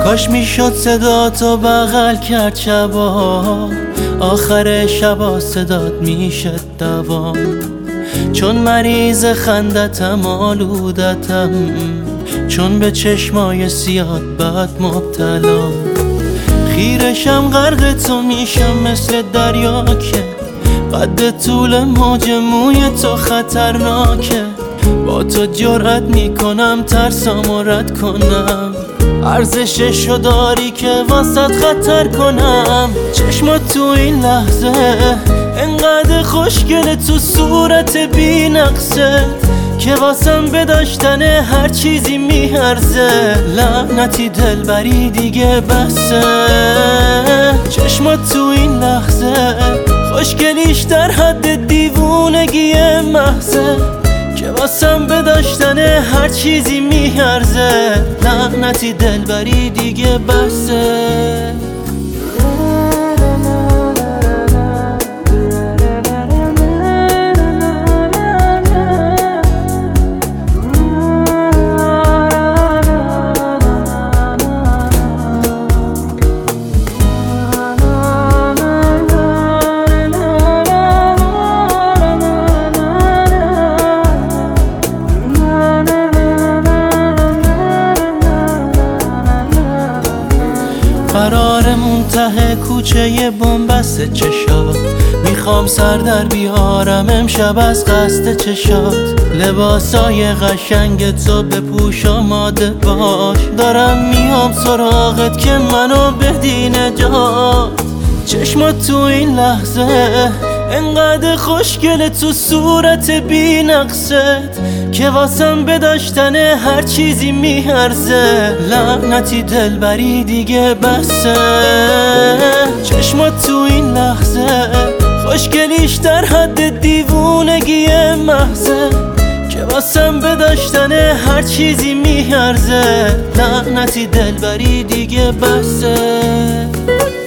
کاش میشد صدا تو بغل کرد شبا، آخر شبا صدات میشه دوام. چون مریض خندتم آلودتم، چون به چشمای سیاد بد مبتلام. خیرشم غرق تو میشم مثل دریا که قد طول موج موی تو خطرناکه. با تو جرأت میکنم ترسامو رد کنم، ارزششو داری که واسط خطر کنم. چشمات تو این لحظه انقدر خوشگله، تو صورت بی نقصه که واسم به داشتن هر چیزی میارزه. لعنتی دلبری دیگه بسه. چشمات تو این لحظه خوشگلیش در حد دیوونگی محضه که واسم به داشتن هر چیزی میارزه. لعنتی دلبری دیگه بسه. قرارمون ته کوچه بنبست چشات، میخوام سر در بیارم امشب از قصد چشات. لباسای قشنگ تو بپوش آماده باش، دارم میام سراغت که منو بدی نجات. چشمات تو این لحظه انقدر خوشگله، تو صورت بی نقصت که واسم به داشتن هر چیزی میارزه. لعنتی دلبری دیگه بسه. چشمات تو این لحظه خوشگلیش در حد دیوونگی محضه که واسم به داشتن هر چیزی میارزه. لعنتی دلبری دیگه بسه.